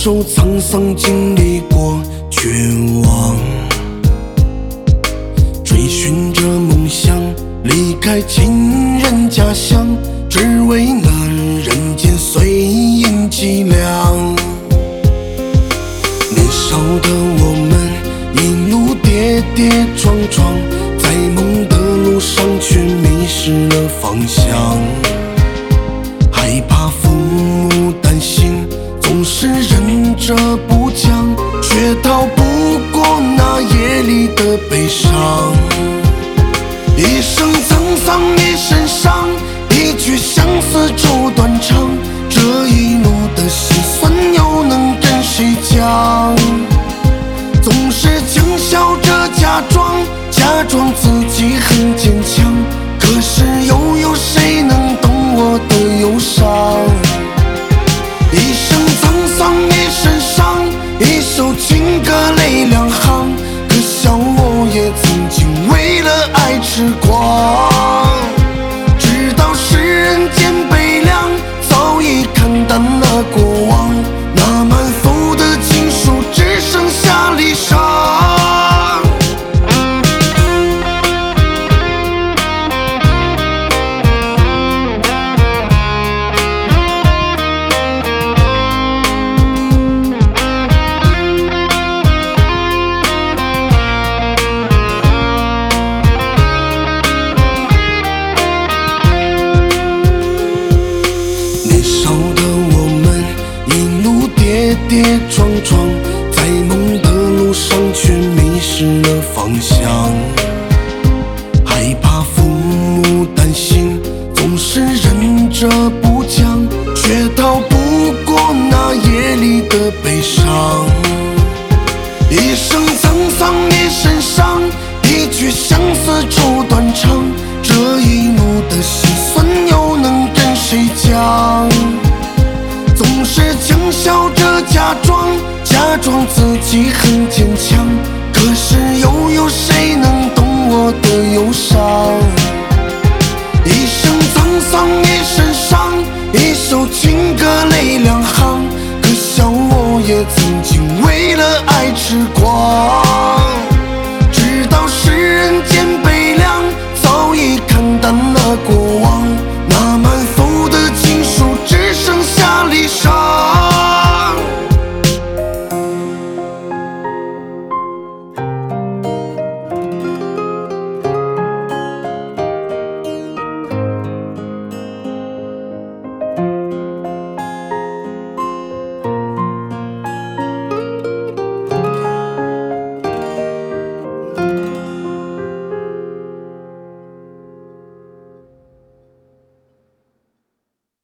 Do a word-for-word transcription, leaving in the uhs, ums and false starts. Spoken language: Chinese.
受沧桑，经历过绝望，追寻着梦想，离开亲人家乡，只为那人间碎银几两。年少的我们一路跌跌撞撞，在梦的路上却迷失了方向，害怕父母担心，总是忍着不讲，却逃不过那夜里的悲伤。一生沧桑一身伤，一曲相思奏断肠，这一路的辛酸又能跟谁讲？总是强笑着假装，假装自己很坚强，可是又有谁能懂我的忧伤？一生沧桑一身伤，一首情歌泪两行，可笑我也曾经为了爱痴狂。直到世人间悲凉，早已看淡了过往，那满腹的情书只剩下离殇。跌跌撞撞，在梦的路上却迷失了方向，害怕父母担心，总是忍着不讲，却逃不过那夜里的悲伤。一生沧桑一身伤，一曲相思奏断肠，这一路的辛酸又能跟谁讲？总是强笑着假装，假装自己很坚强，可是又有谁能懂我的忧伤？一生沧桑一身伤，一首情歌泪两行，可笑我也曾经为了爱痴狂。直到世人间悲凉，早已看淡了过